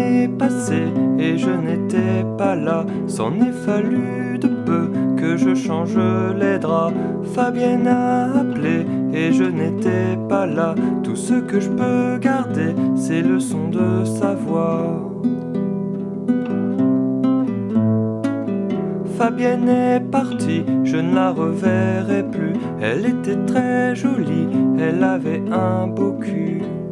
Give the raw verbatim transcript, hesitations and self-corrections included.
est passée et je n'étais pas là. S'en est fallu de peu que je change les draps. Fabienne a appelé et je n'étais pas là. Tout ce que je peux garder, c'est le son de sa voix. Fabienne est partie, je ne la reverrai plus. Elle était très jolie, elle avait un beau cul.